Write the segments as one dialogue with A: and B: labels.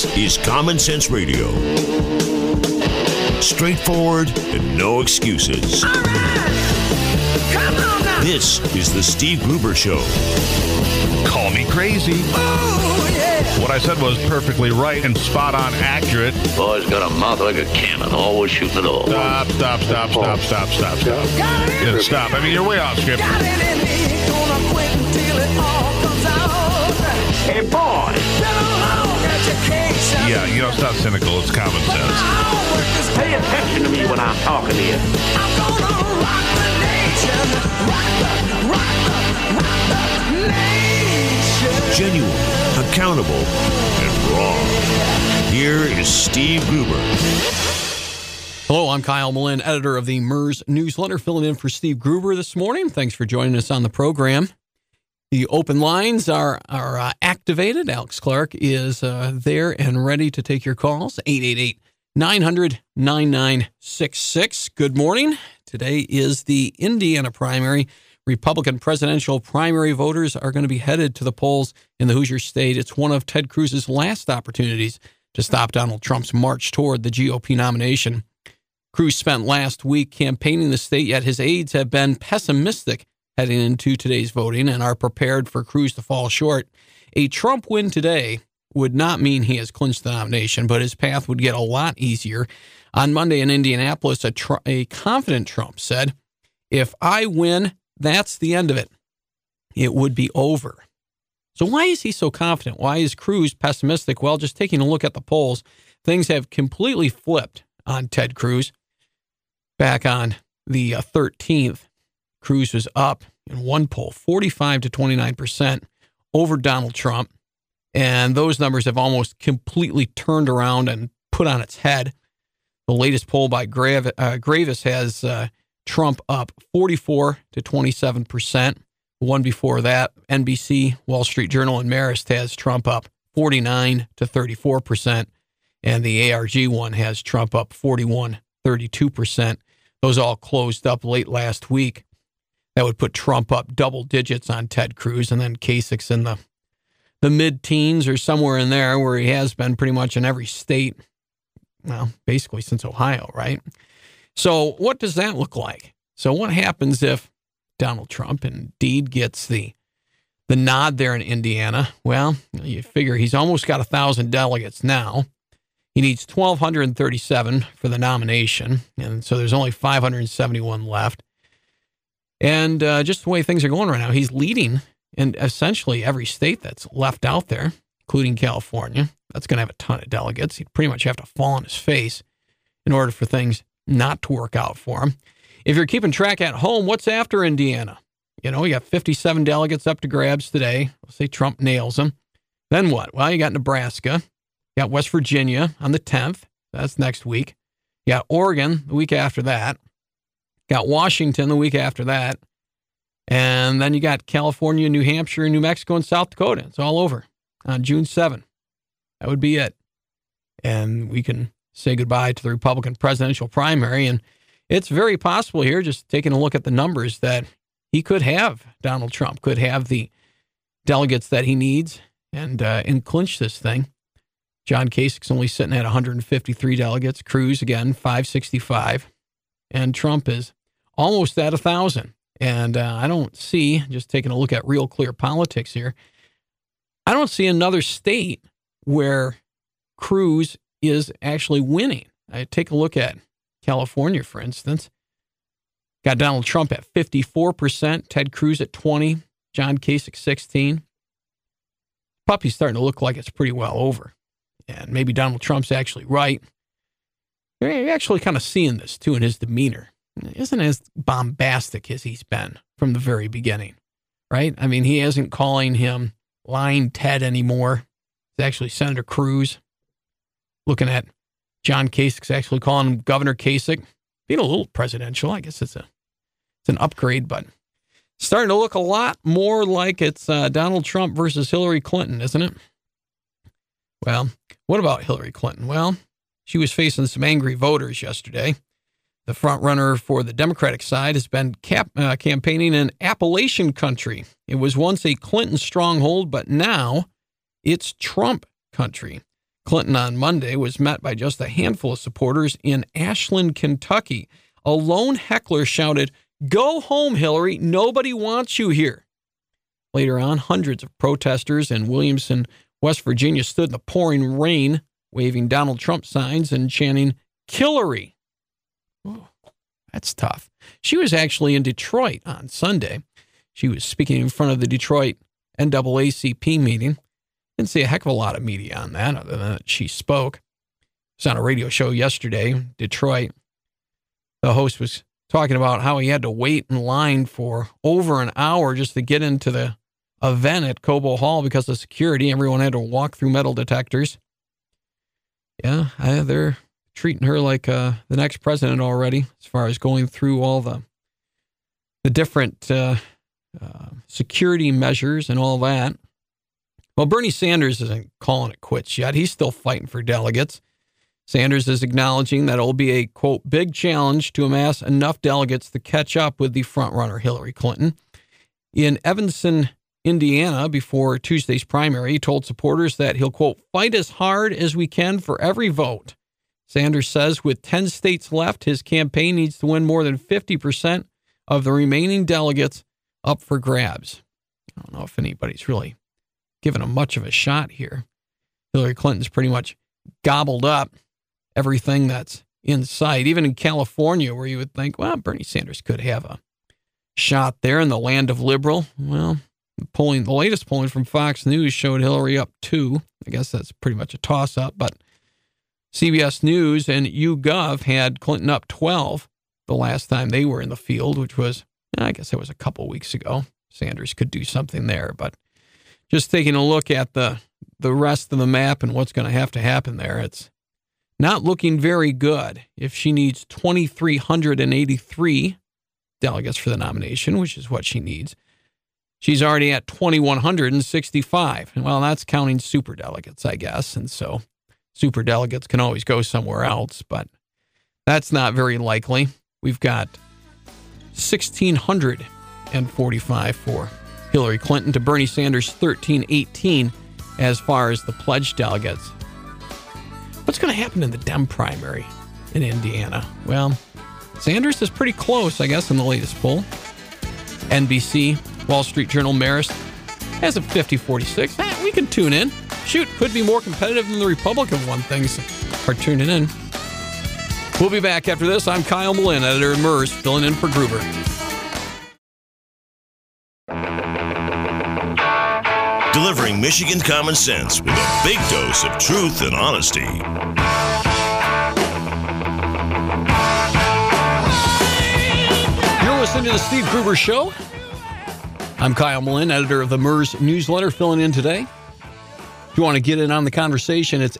A: This is Common Sense Radio. Straightforward and no excuses.
B: All right. Come on now.
A: This is the Steve Gruber Show.
C: Call me crazy.
B: Oh, yeah.
C: What I said was perfectly right and spot on accurate.
D: Boy's got a mouth like a cannon, always shooting it all.
C: Stop.
B: Got it.
C: Yeah, stop. I mean, you're way off script.
B: Got it in me. Gonna quit until it all comes out.
D: Hey, boy!
B: Been a long education.
C: Yeah, you know, it's not cynical. It's common
B: But
C: sense.
B: my homework is
D: Pay attention to me when I'm talking to you.
B: I'm gonna rock the nation. Rock the nation.
A: Genuine, accountable, and raw. Here is Steve Gruber.
E: Hello, I'm Kyle Malin, editor of the MERS newsletter, filling in for Steve Gruber this morning. Thanks for joining us on the program. The open lines are activated. Alex Clark is there and ready to take your calls. 888-900-9966. Good morning. Today is the Indiana primary. Republican presidential primary voters are going to be headed to the polls in the Hoosier State. It's one of Ted Cruz's last opportunities to stop Donald Trump's march toward the GOP nomination. Cruz spent last week campaigning the state, yet his aides have been pessimistic heading into today's voting and are prepared for Cruz to fall short. A Trump win today would not mean he has clinched the nomination, but his path would get a lot easier. On Monday in Indianapolis, a confident Trump said, "If I win, that's the end of it. It would be over." So why is he so confident? Why is Cruz pessimistic? Well, just taking a look at the polls, things have completely flipped on Ted Cruz. Back on the 13th, Cruz was up in one poll, 45 to 29% over Donald Trump. And those numbers have almost completely turned around and put on its head. The latest poll by Gravis has Trump up 44 to 27%. The one before that, NBC, Wall Street Journal, and Marist has Trump up 49 to 34%. And the ARG one has Trump up 41, 32%. Those all closed up late last week. That would put Trump up double digits on Ted Cruz, and then Kasich's in the mid-teens or somewhere in there, where he has been pretty much in every state, well, basically since Ohio, right? So what does that look like? So what happens if Donald Trump indeed gets the nod there in Indiana? Well, you figure he's almost got 1,000 delegates now. He needs 1,237 for the nomination, and so there's only 571 left. And just the way things are going right now, he's leading in essentially every state that's left out there, including California. That's going to have a ton of delegates. He'd pretty much have to fall on his face in order for things not to work out for him. If you're keeping track at home, what's after Indiana? You know, you got 57 delegates up to grabs today. Let's say Trump nails them. Then what? Well, you got Nebraska. You got West Virginia on the 10th. That's next week. You got Oregon the week after that. Got Washington the week after that. And then you got California, New Hampshire, New Mexico, and South Dakota. It's all over on June 7th. That would be it. And we can say goodbye to the Republican presidential primary. And it's very possible here, just taking a look at the numbers, that he could have, Donald Trump could have the delegates that he needs and clinch this thing. John Kasich's only sitting at 153 delegates. Cruz, again, 565. And Trump is almost at 1,000. And I don't see, just taking a look at Real Clear Politics here, I don't see another state where Cruz is actually winning. I take a look at California, for instance. Got Donald Trump at 54%, Ted Cruz at 20%, John Kasich 16%. Puppy's starting to look like it's pretty well over. And maybe Donald Trump's actually right. You're actually kind of seeing this, too, in his demeanor. It isn't as bombastic as he's been from the very beginning, right? I mean, he isn't calling him Lying Ted anymore. It's actually Senator Cruz. Looking at John Kasich's actually calling him Governor Kasich. Being a little presidential, I guess it's an upgrade, but starting to look a lot more like it's Donald Trump versus Hillary Clinton, isn't it? Well, what about Hillary Clinton? Well, she was facing some angry voters yesterday. The front runner for the Democratic side has been campaigning in Appalachian country. It was once a Clinton stronghold, but now it's Trump country. Clinton on Monday was met by just a handful of supporters in Ashland, Kentucky. A lone heckler shouted, "Go home, Hillary. Nobody wants you here." Later on, hundreds of protesters in Williamson, West Virginia stood in the pouring rain, waving Donald Trump signs and chanting, "Hillary." Oh, that's tough. She was actually in Detroit on Sunday. She was speaking in front of the Detroit NAACP meeting. Didn't see a heck of a lot of media on that other than that she spoke. It was on a radio show yesterday, Detroit. The host was talking about how he had to wait in line for over an hour just to get into the event at Cobo Hall because of security. Everyone had to walk through metal detectors. Yeah, they're treating her like the next president already as far as going through all the different security measures and all that. Well, Bernie Sanders isn't calling it quits yet. He's still fighting for delegates. Sanders is acknowledging that it'll be a, quote, big challenge to amass enough delegates to catch up with the frontrunner Hillary Clinton. In Evanston, Indiana, before Tuesday's primary, he told supporters that he'll, quote, fight as hard as we can for every vote. Sanders says with 10 states left, his campaign needs to win more than 50% of the remaining delegates up for grabs. I don't know if anybody's really given him much of a shot here. Hillary Clinton's pretty much gobbled up everything that's in sight, even in California, where you would think, well, Bernie Sanders could have a shot there in the land of liberal. Well, the latest polling from Fox News showed Hillary up 2. I guess that's pretty much a toss-up, but CBS News and YouGov had Clinton up 12 the last time they were in the field, which was, I guess it was a couple weeks ago. Sanders could do something there, but just taking a look at the rest of the map and what's going to happen there, it's not looking very good. If she needs 2,383 delegates for the nomination, which is what she needs, she's already at 2,165. Well, that's counting superdelegates, I guess. And so superdelegates can always go somewhere else, but that's not very likely. We've got 1,645 for Hillary Clinton to Bernie Sanders 1,318 as far as the pledged delegates. What's going to happen in the Dem primary in Indiana? Well, Sanders is pretty close, I guess, in the latest poll. NBC, Wall Street Journal, Marist has a 50-46. We can tune in. Shoot, could be more competitive than the Republican one. Things are tuning in. We'll be back after this. I'm Kyle Malin, editor of MERS, filling in for Gruber.
A: Delivering Michigan common sense with a big dose of truth and honesty.
E: You're listening to the Steve Gruber Show. I'm Kyle Malin, editor of the MERS newsletter, filling in today. If you want to get in on the conversation, it's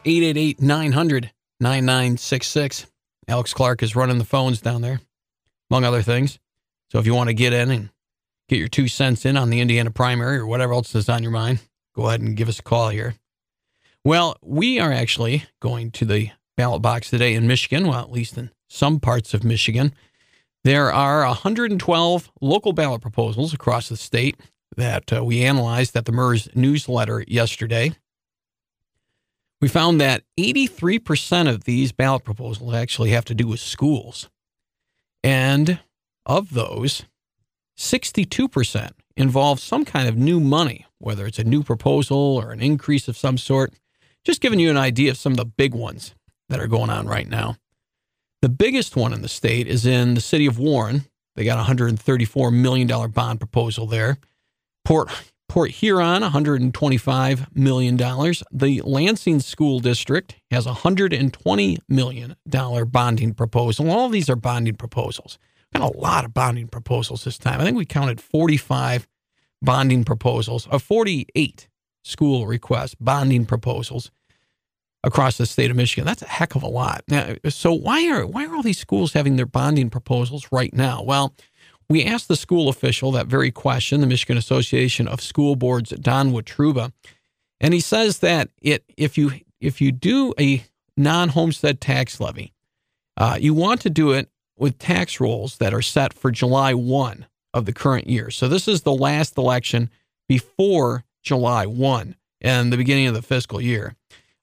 E: 888-900-9966. Alex Clark is running the phones down there, among other things. So if you want to get in and get your 2 cents in on the Indiana primary or whatever else is on your mind, go ahead and give us a call here. Well, we are actually going to the ballot box today in Michigan, well, at least in some parts of Michigan. There are 112 local ballot proposals across the state that we analyzed at the MERS newsletter yesterday. We found that 83% of these ballot proposals actually have to do with schools. And of those, 62% involve some kind of new money, whether it's a new proposal or an increase of some sort. Just giving you an idea of some of the big ones that are going on right now. The biggest one in the state is in the city of Warren. They got a $134 million bond proposal there. Port Huron, $125 million. The Lansing School District has a $120 million bonding proposal. All of these are bonding proposals. Got a lot of bonding proposals this time. I think we counted 45 bonding proposals, 48 school requests, bonding proposals across the state of Michigan. That's a heck of a lot. Now, so why are all these schools having their bonding proposals right now? Well, we asked the school official that very question, the Michigan Association of School Boards, Don Wetruba, and he says that if you do a non-homestead tax levy, you want to do it with tax rolls that are set for July 1 of the current year. So this is the last election before July 1 and the beginning of the fiscal year.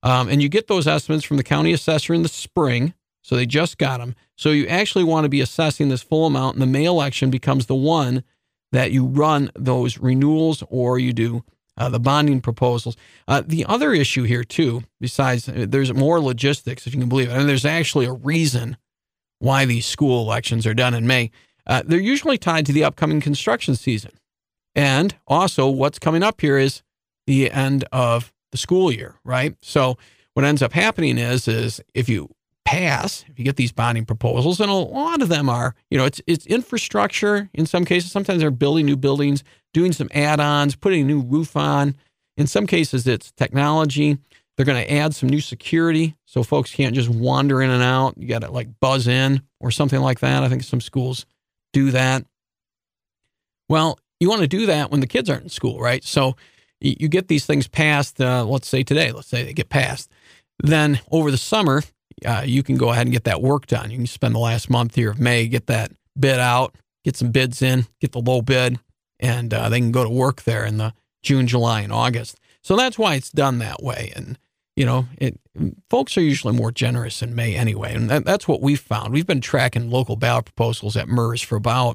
E: And you get those estimates from the county assessor in the spring. So they just got them. So you actually want to be assessing this full amount, and the May election becomes the one that you run those renewals or you do the bonding proposals. The other issue here, too, besides there's more logistics, if you can believe it. I mean, there's actually a reason why these school elections are done in May. They're usually tied to the upcoming construction season. And also what's coming up here is the end of the school year, right? So what ends up happening is if you get these bonding proposals, and a lot of them are, it's infrastructure in some cases. Sometimes they're building new buildings, doing some add-ons, putting a new roof on. In some cases, it's technology. They're going to add some new security so folks can't just wander in and out. You got to like buzz in or something like that. I think some schools do that. Well, you want to do that when the kids aren't in school, right? So you get these things passed, let's say they get passed. Then over the summer, you can go ahead and get that work done. You can spend the last month here of May, get that bid out, get some bids in, get the low bid, and they can go to work there in the June, July, and August. So that's why it's done that way. And, folks are usually more generous in May anyway. And that's what we've found. We've been tracking local ballot proposals at MERS for about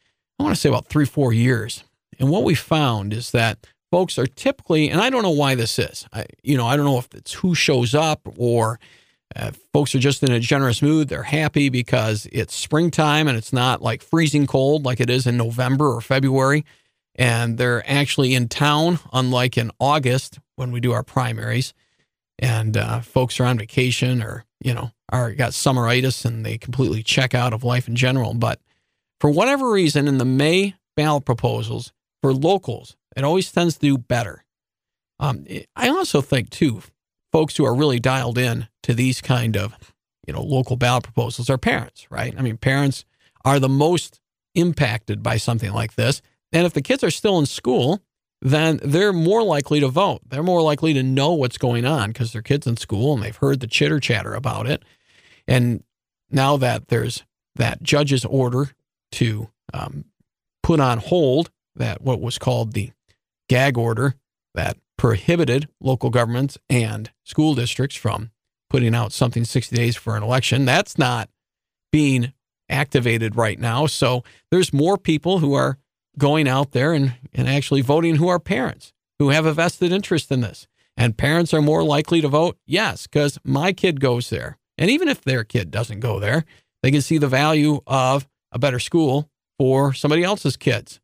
E: 3-4 years. And what we found is that folks are typically, and I don't know why this is. I don't know if it's who shows up or folks are just in a generous mood. They're happy because it's springtime and it's not like freezing cold like it is in November or February. And they're actually in town, unlike in August when we do our primaries. And folks are on vacation or, got summeritis and they completely check out of life in general. But for whatever reason, in the May ballot proposals for locals, it always tends to do better. I also think, too, folks who are really dialed in to these kind of, local ballot proposals are parents, right? I mean, parents are the most impacted by something like this. And if the kids are still in school, then they're more likely to vote. They're more likely to know what's going on because their kid's in school and they've heard the chitter chatter about it. And now that there's that judge's order to put on hold that what was called the gag order that prohibited local governments and school districts from putting out something 60 days for an election. That's not being activated right now. So there's more people who are going out there and actually voting who are parents, who have a vested interest in this. And parents are more likely to vote yes, because my kid goes there. And even if their kid doesn't go there, they can see the value of a better school for somebody else's kids.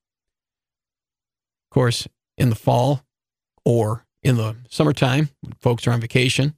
E: Of course, in the fall or in the summertime, when folks are on vacation,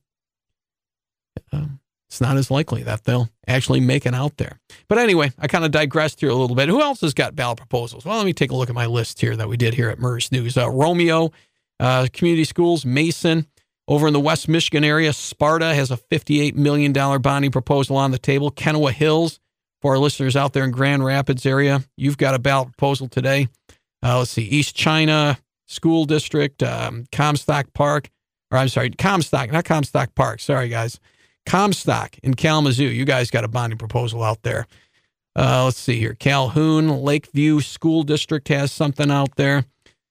E: it's not as likely that they'll actually make it out there. But anyway, I kind of digressed here a little bit. Who else has got ballot proposals? Well, let me take a look at my list here that we did here at MERS News. Romeo Community Schools, Mason, over in the West Michigan area, Sparta has a $58 million bonding proposal on the table. Kennewa Hills, for our listeners out there in Grand Rapids area, you've got a ballot proposal today. Let's see, East China School District, Comstock Park, Comstock, not Comstock Park. Sorry, guys. Comstock in Kalamazoo. You guys got a bonding proposal out there. Let's see here. Calhoun, Lakeview School District has something out there.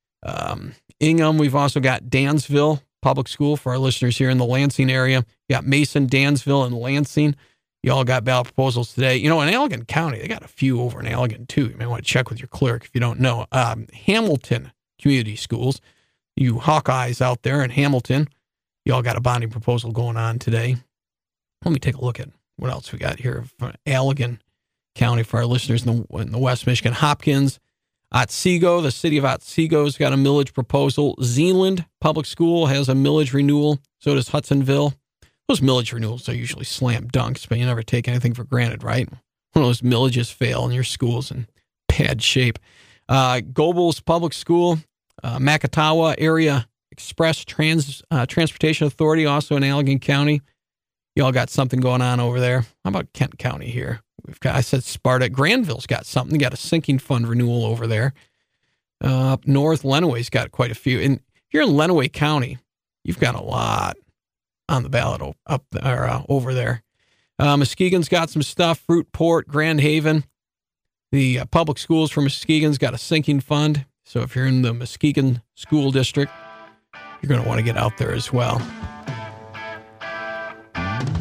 E: Ingham, we've also got Dansville Public School for our listeners here in the Lansing area. You got Mason, Dansville, and Lansing. You all got ballot proposals today. In Allegan County, they got a few over in Allegan, too. You may want to check with your clerk if you don't know. Hamilton Community Schools, you Hawkeyes out there in Hamilton, you all got a bonding proposal going on today. Let me take a look at what else we got here for Allegan County for our listeners in the West Michigan. Hopkins, Otsego, the city of Otsego's got a millage proposal. Zeeland Public School has a millage renewal. So does Hudsonville. Those millage renewals are usually slam dunks, but you never take anything for granted, right? One of those millages fail and your school's in bad shape. Gobles Public School, Macatawa Area Express Transportation Authority, also in Allegan County. You all got something going on over there. How about Kent County here? I said Sparta. Granville's got something. Got a sinking fund renewal over there. Up north, Lenawee's got quite a few. And if you're in Lenawee County, you've got a lot on the ballot up there, over there. Muskegon's got some stuff. Fruitport, Grand Haven. The public schools for Muskegon's got a sinking fund. So if you're in the Muskegon School District, you're going to want to get out there as well.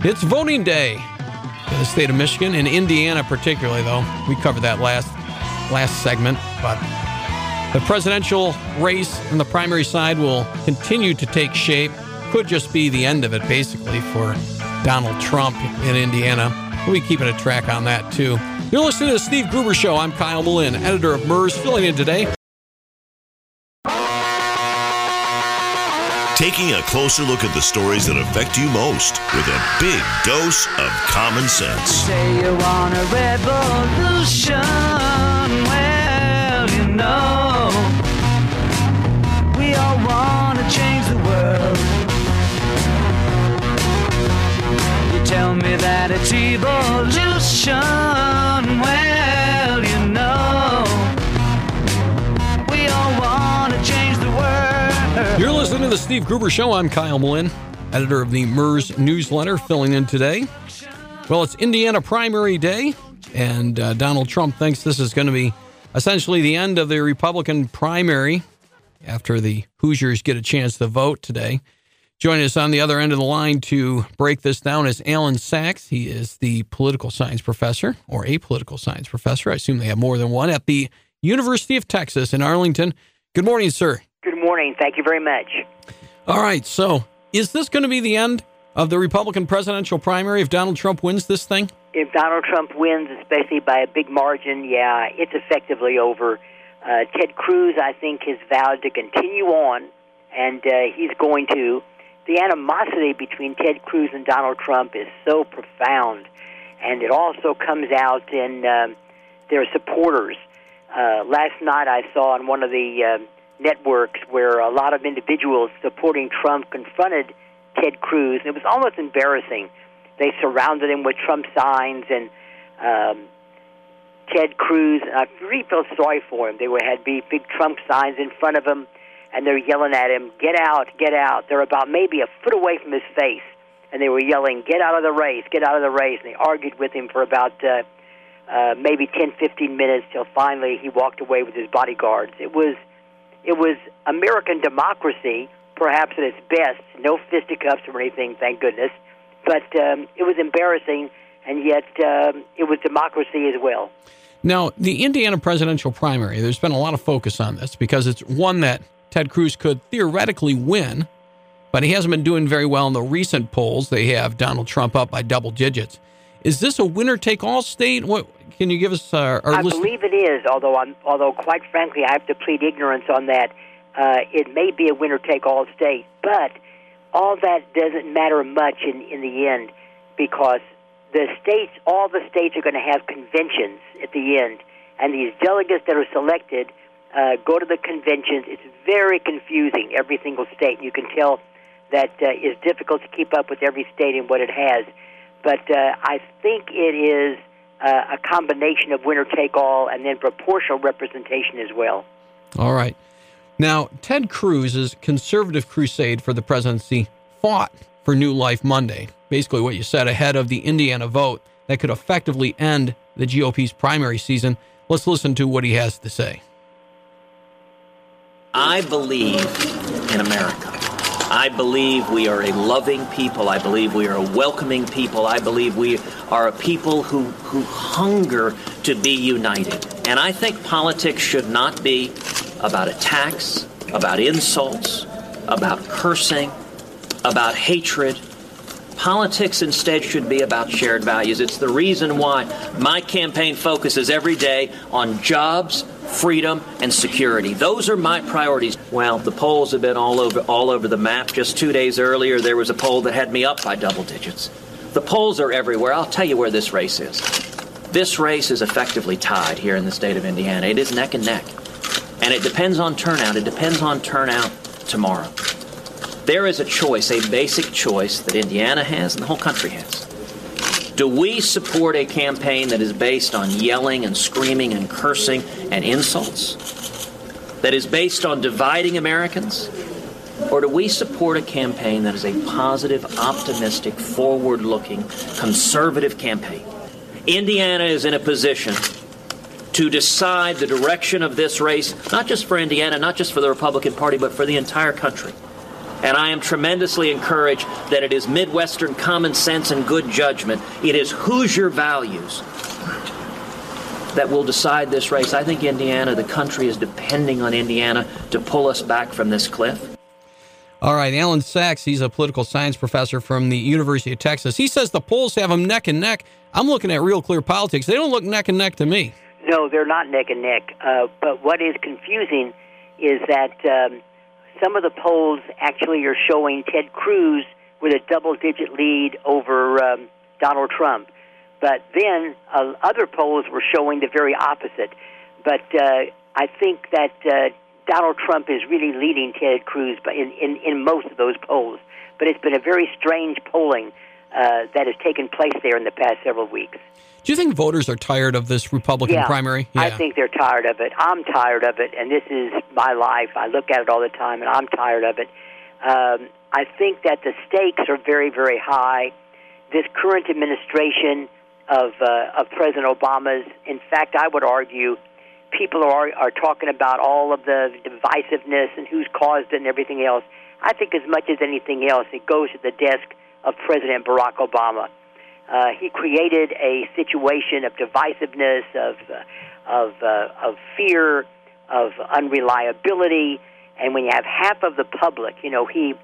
E: It's voting day in the state of Michigan, in Indiana particularly, though. We covered that last segment, but the presidential race on the primary side will continue to take shape. Could just be the end of it, basically, for Donald Trump in Indiana. We'll be keeping a track on that, too. You're listening to the Steve Gruber Show. I'm Kyle Malin, editor of MERS, filling in today.
A: Taking a closer look at the stories that affect you most with a big dose of common sense.
B: Say you want a revolution. Well, you know, we all want to change the world. You tell me that it's evolution. Well, you know, we all want to change the world.
E: You're listening to the Steve Gruber Show. I'm Kyle Malin, editor of the MERS newsletter, filling in today. Well, it's Indiana primary day, and Donald Trump thinks this is going to be essentially the end of the Republican primary after the Hoosiers get a chance to vote today. Joining us on the other end of the line to break this down is Alan Sachs. He is the political science professor, or a political science professor. I assume they have more than one, at the University of Texas in Arlington. Good morning, sir.
F: Good morning. Thank you very much.
E: All right. So is this going to be the end of the Republican presidential primary if Donald Trump wins this thing?
F: If Donald Trump wins, especially by a big margin, yeah, it's effectively over. Ted Cruz, I think, has vowed to continue on, and he's going to. The animosity between Ted Cruz and Donald Trump is so profound, and it also comes out in their supporters. Last night I saw on one of the networks where a lot of individuals supporting Trump confronted Ted Cruz. It was almost embarrassing. They surrounded him with Trump signs, and Ted Cruz, I really felt sorry for him. They had big Trump signs in front of him, and they're yelling at him, get out, get out. They're about maybe a foot away from his face, and they were yelling, get out of the race, get out of the race. And they argued with him for about maybe 10, 15 minutes till finally he walked away with his bodyguards. It was American democracy, perhaps at its best. No fisticuffs or anything, thank goodness. But it was embarrassing, and yet it was democracy as well.
E: Now, the Indiana presidential primary, there's been a lot of focus on this because it's one that Ted Cruz could theoretically win, but he hasn't been doing very well in the recent polls. They have Donald Trump up by double digits. Is this a winner-take-all state? What can you give us our
F: I
E: list?
F: believe it is, although quite frankly, I have to plead ignorance on that. It may be a winner-take-all state, but all that doesn't matter much in the end, because all the states are going to have conventions at the end, and these delegates that are selected go to the conventions. It's very confusing, every single state. You can tell that it's difficult to keep up with every state and what it has. But I think it is a combination of winner-take-all and then proportional representation as well.
E: All right. Now, Ted Cruz's conservative crusade for the presidency fought for New Life Monday. Basically what you said, ahead of the Indiana vote that could effectively end the GOP's primary season. Let's listen to what he has to say.
G: I believe in America. I believe we are a loving people. I believe we are a welcoming people. I believe we are a people who hunger to be united. And I think politics should not be about attacks, about insults, about cursing, about hatred. Politics instead should be about shared values. It's the reason why my campaign focuses every day on jobs, freedom, and security. Those are my priorities. Well, the polls have been all over the map. Just 2 days earlier, there was a poll that had me up by double digits. The polls are everywhere. I'll tell you where this race is. This race is effectively tied here in the state of Indiana. It is neck and neck. And it depends on turnout. It depends on turnout tomorrow. There is a choice, a basic choice that Indiana has and the whole country has. Do we support a campaign that is based on yelling and screaming and cursing and insults? That is based on dividing Americans? Or do we support a campaign that is a positive, optimistic, forward-looking, conservative campaign? Indiana is in a position to decide the direction of this race, not just for Indiana, not just for the Republican Party, but for the entire country. And I am tremendously encouraged that it is Midwestern common sense and good judgment. It is Hoosier values that will decide this race. I think Indiana, the country is depending on Indiana to pull us back from this cliff.
E: All right, Alan Sachs, he's a political science professor from the University of Texas. He says the polls have them neck and neck. I'm looking at Real Clear Politics. They don't look neck and neck to me.
F: No, they're not neck and neck. But what is confusing is that some of the polls actually are showing Ted Cruz with a double-digit lead over Donald Trump. But then other polls were showing the very opposite. But I think that Donald Trump is really leading Ted Cruz in most of those polls. But it's been a very strange polling that has taken place there in the past several weeks.
E: Do you think voters are tired of this Republican primary?
F: Yeah, I think they're tired of it. I'm tired of it, and this is my life. I look at it all the time, and I'm tired of it. I think that the stakes are very, very high. This current administration of President Obama's, in fact, I would argue, people are talking about all of the divisiveness and who's caused it and everything else. I think as much as anything else, it goes to the desk of President Barack Obama. He created a situation of divisiveness, of fear, of unreliability, and when you have half of the public, he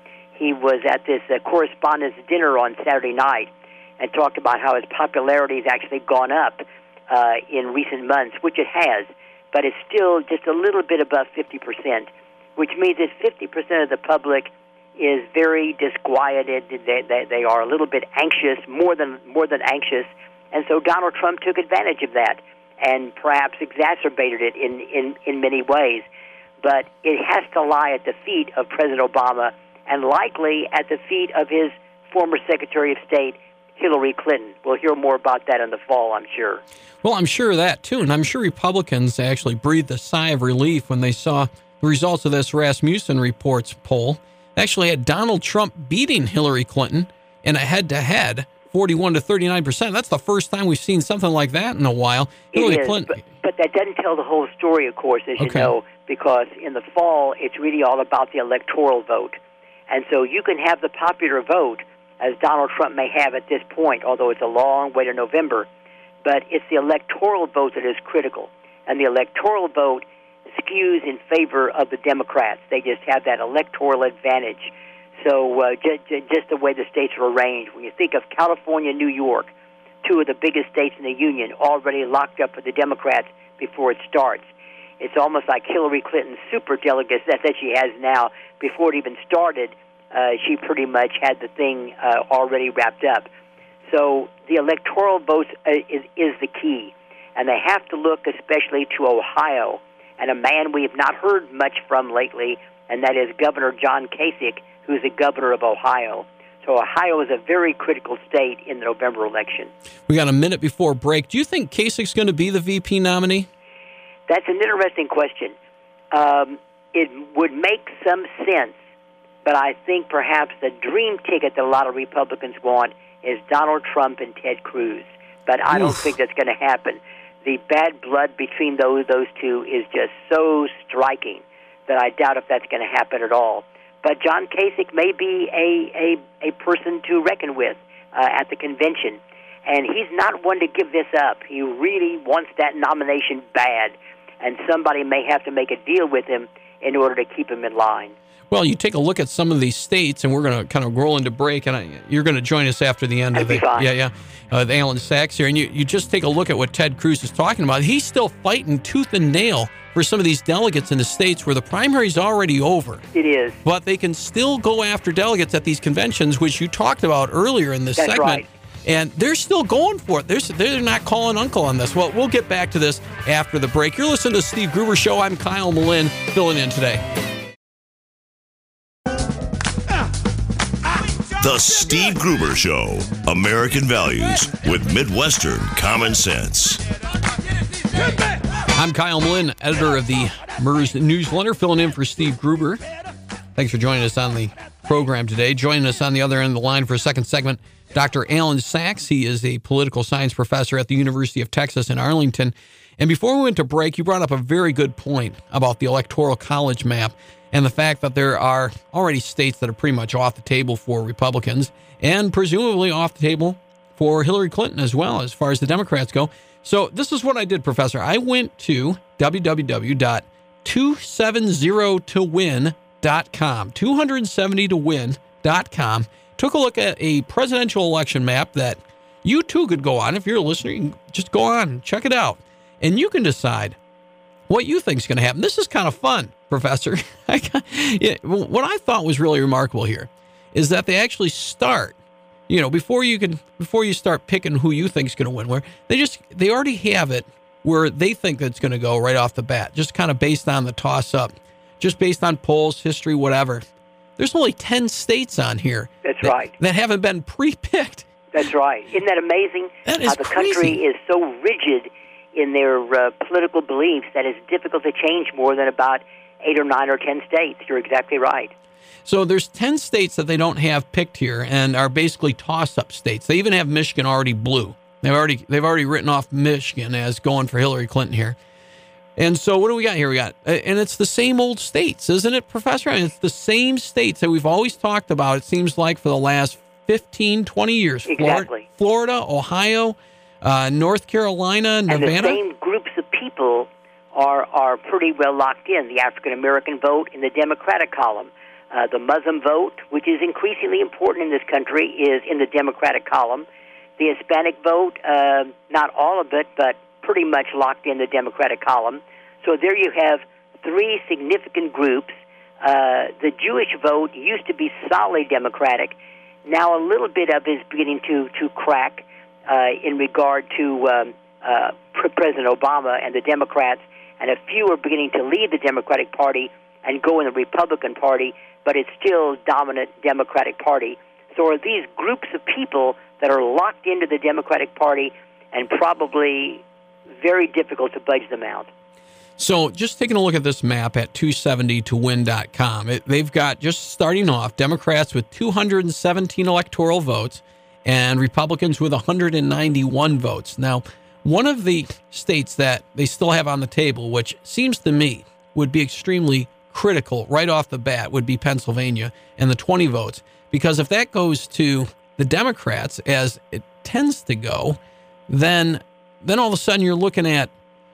F: was at this correspondence dinner on Saturday night and talked about how his popularity has actually gone up in recent months, which it has, but it's still just a little bit above 50%, which means that 50% of the public is very disquieted. They are a little bit anxious, more than anxious, and so Donald Trump took advantage of that and perhaps exacerbated it in many ways. But it has to lie at the feet of President Obama and likely at the feet of his former Secretary of State, Hillary Clinton. We'll hear more about that in the fall, I'm sure.
E: Well, I'm sure of that, too, and I'm sure Republicans actually breathed a sigh of relief when they saw the results of this Rasmussen Reports poll. Actually had Donald Trump beating Hillary Clinton in a head-to-head, 41 to 39%. That's the first time we've seen something like that in a while.
F: Hillary Clinton, but that doesn't tell the whole story, of course, as you know, because in the fall, it's really all about the electoral vote. And so you can have the popular vote, as Donald Trump may have at this point, although it's a long way to November, but it's the electoral vote that is critical. And the electoral vote skews in favor of the Democrats. They just have that electoral advantage. So just the way the states are arranged, when you think of California and New York, two of the biggest states in the union, already locked up for the Democrats before it starts. It's almost like Hillary Clinton's superdelegates that she has now. Before it even started, she pretty much had the thing already wrapped up. So the electoral vote is the key. And they have to look especially to Ohio, and a man we have not heard much from lately, and that is Governor John Kasich, who's the governor of Ohio. So Ohio is a very critical state in the November election.
E: We got a minute before break. Do you think Kasich's going to be the VP nominee?
F: That's an interesting question. It would make some sense, but I think perhaps the dream ticket that a lot of Republicans want is Donald Trump and Ted Cruz. But I don't think that's going to happen. The bad blood between those two is just so striking that I doubt if that's going to happen at all. But John Kasich may be a person to reckon with at the convention. And he's not one to give this up. He really wants that nomination bad. And somebody may have to make a deal with him in order to keep him in line.
E: Well, you take a look at some of these states, and we're going to kind of roll into break, and you're going to join us after the end of it. The Alan Sachs here, and you just take a look at what Ted Cruz is talking about. He's still fighting tooth and nail for some of these delegates in the states where the primary's already over.
F: It is.
E: But they can still go after delegates at these conventions, which you talked about earlier in this segment.
F: Right.
E: And they're still going for it. They're not calling uncle on this. Well, we'll get back to this after the break. You're listening to Steve Gruber Show. I'm Kyle Malin, filling in today.
A: The Steve Gruber Show, American Values with Midwestern Common Sense.
E: I'm Kyle Malin, editor of the MERS Newsletter, filling in for Steve Gruber. Thanks for joining us on the program today. Joining us on the other end of the line for a second segment, Dr. Alan Sachs. He is a political science professor at the University of Texas in Arlington. And before we went to break, you brought up a very good point about the Electoral College map. and the fact that there are already states that are pretty much off the table for Republicans and presumably off the table for Hillary Clinton as well, as far as the Democrats go. So this is what I did, Professor. I went to www.270towin.com, 270towin.com, took a look at a presidential election map that you too could go on. If you're a listener, you can just go on and check it out. And you can decide what you think is going to happen. This is kind of fun, Professor. What I thought was really remarkable here is that they actually start, before you start picking who you think is going to win, where they already have it where they think it's going to go right off the bat, just kind of based on the toss-up, just based on polls, history, whatever. There's only 10 states on here.
F: That's right.
E: That haven't been pre-picked.
F: That's right. Isn't that amazing?
E: That is
F: how the
E: crazy.
F: country is so rigid in their political beliefs that it's difficult to change more than about 8 or 9 or 10 states. You're exactly right.
E: So there's 10 states that they don't have picked here and are basically toss-up states. They even have Michigan already blue. They've already written off Michigan as going for Hillary Clinton here. And so what do we got here? And it's the same old states, isn't it, Professor? And it's the same states that we've always talked about, it seems like, for the last 15, 20 years.
F: Exactly.
E: Florida, Ohio, North Carolina, Nevada.
F: And the same groups of people are pretty well locked in. The African-American vote in the Democratic column. The Muslim vote, which is increasingly important in this country, is in the Democratic column. The Hispanic vote, not all of it, but pretty much locked in the Democratic column. So there you have 3 significant groups. The Jewish vote used to be solidly Democratic. Now a little bit of it is beginning to crack in regard to President Obama and the Democrats, and a few are beginning to leave the Democratic Party and go in the Republican Party, but it's still dominant Democratic Party. So are these groups of people that are locked into the Democratic Party and probably very difficult to budge them out.
E: So just taking a look at this map at 270towin.com, they've got, just starting off, Democrats with 217 electoral votes and Republicans with 191 votes. Now, one of the states that they still have on the table, which seems to me would be extremely critical right off the bat, would be Pennsylvania and the 20 votes. Because if that goes to the Democrats, as it tends to go, then all of a sudden you're looking at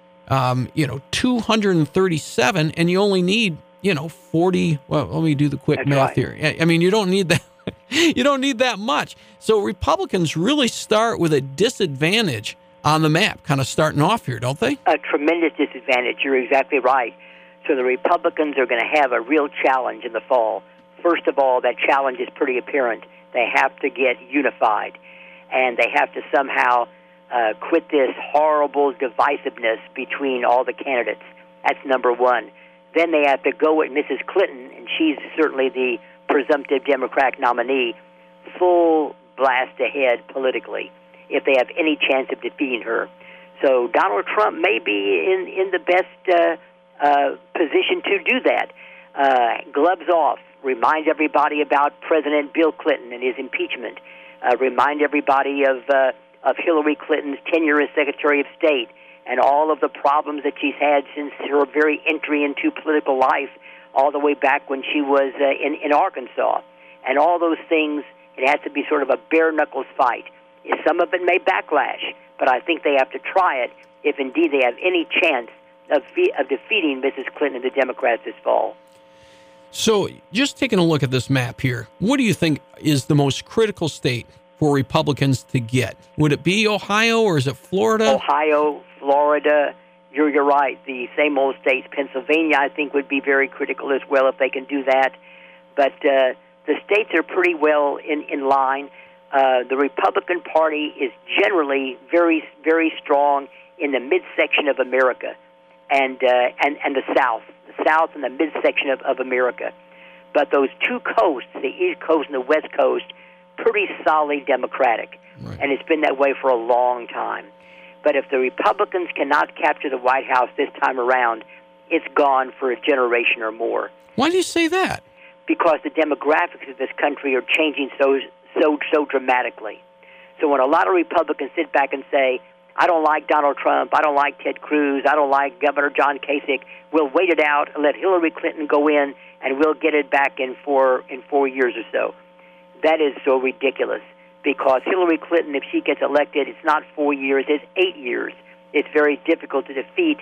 E: 237, and you only need 40. Well, let me do the quick math here. I mean, you don't need that. You don't need that much. So Republicans really start with a disadvantage on the map, kind of starting off here, don't they?
F: A tremendous disadvantage. You're exactly right. So the Republicans are going to have a real challenge in the fall. First of all, that challenge is pretty apparent. They have to get unified, and they have to somehow quit this horrible divisiveness between all the candidates. That's number one. Then they have to go with Mrs. Clinton, and she's certainly the presumptive Democratic nominee, full blast ahead politically, if they have any chance of defeating her. So Donald Trump may be in the best position to do that. Gloves off. Remind everybody about President Bill Clinton and his impeachment. Remind everybody of Hillary Clinton's tenure as Secretary of State and all of the problems that she's had since her very entry into political life, all the way back when she was in Arkansas. And all those things, it has to be sort of a bare-knuckles fight. Some of it may backlash, but I think they have to try it if indeed they have any chance of defeating Mrs. Clinton and the Democrats this fall.
E: So just taking a look at this map here, what do you think is the most critical state for Republicans to get? Would it be Ohio or is it Florida?
F: Ohio, Florida, you're right. The same old states. Pennsylvania, I think, would be very critical as well if they can do that. But the states are pretty well in line. The Republican Party is generally very, very strong in the midsection of America and the South and the midsection of America. But those two coasts, the East Coast and the West Coast, pretty solidly Democratic. Right. And it's been that way for a long time. But if the Republicans cannot capture the White House this time around, it's gone for a generation or more.
E: Why do you say that?
F: Because the demographics of this country are changing so dramatically. So when a lot of Republicans sit back and say, I don't like Donald Trump, I don't like Ted Cruz, I don't like Governor John Kasich. We'll wait it out and let Hillary Clinton go in, and we'll get it back in 4 years or so. That is so ridiculous, because Hillary Clinton, if she gets elected, it's not 4 years, it's 8 years. It's very difficult to defeat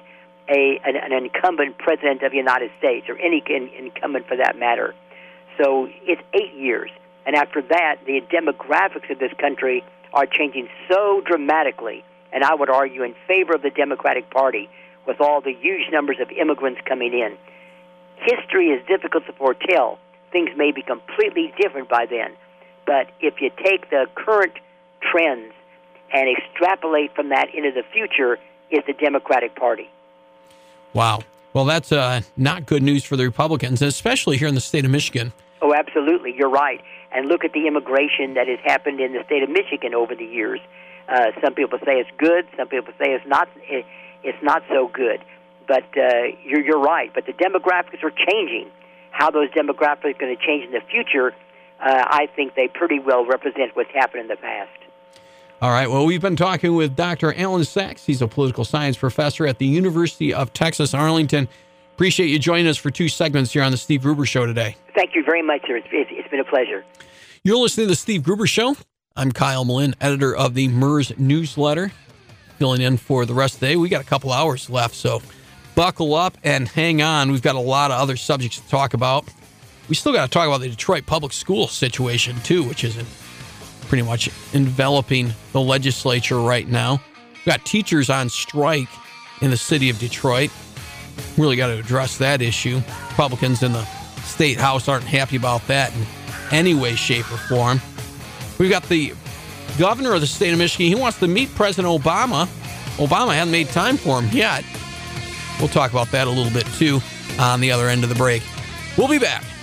F: an incumbent president of the United States, or any incumbent for that matter. So it's 8 years. And after that, the demographics of this country are changing so dramatically, and I would argue in favor of the Democratic Party, with all the huge numbers of immigrants coming in. History is difficult to foretell. Things may be completely different by then. But if you take the current trends and extrapolate from that into the future, is the Democratic Party.
E: Wow. Well, that's not good news for the Republicans, especially here in the state of Michigan.
F: Oh, absolutely. You're right. And look at the immigration that has happened in the state of Michigan over the years. Some people say it's good. Some people say it's not so good. But you're right. But the demographics are changing. How those demographics are going to change in the future, I think they pretty well represent what's happened in the past.
E: All right. Well, we've been talking with Dr. Alan Sachs. He's a political science professor at the University of Texas, Arlington. Appreciate you joining us for 2 segments here on the Steve Gruber Show today.
F: Thank you very much, sir. It's been a pleasure.
E: You're listening to the Steve Gruber Show. I'm Kyle Malin, editor of the MERS newsletter, filling in for the rest of the day. We got a couple hours left, so buckle up and hang on. We've got a lot of other subjects to talk about. We still got to talk about the Detroit public school situation, too, which is pretty much enveloping the legislature right now. We've got teachers on strike in the city of Detroit. Really got to address that issue. Republicans in the state house aren't happy about that in any way, shape, or form. We've got the governor of the state of Michigan. He wants to meet President Obama. Obama hasn't made time for him yet. We'll talk about that a little bit, too, on the other end of the break. We'll be back.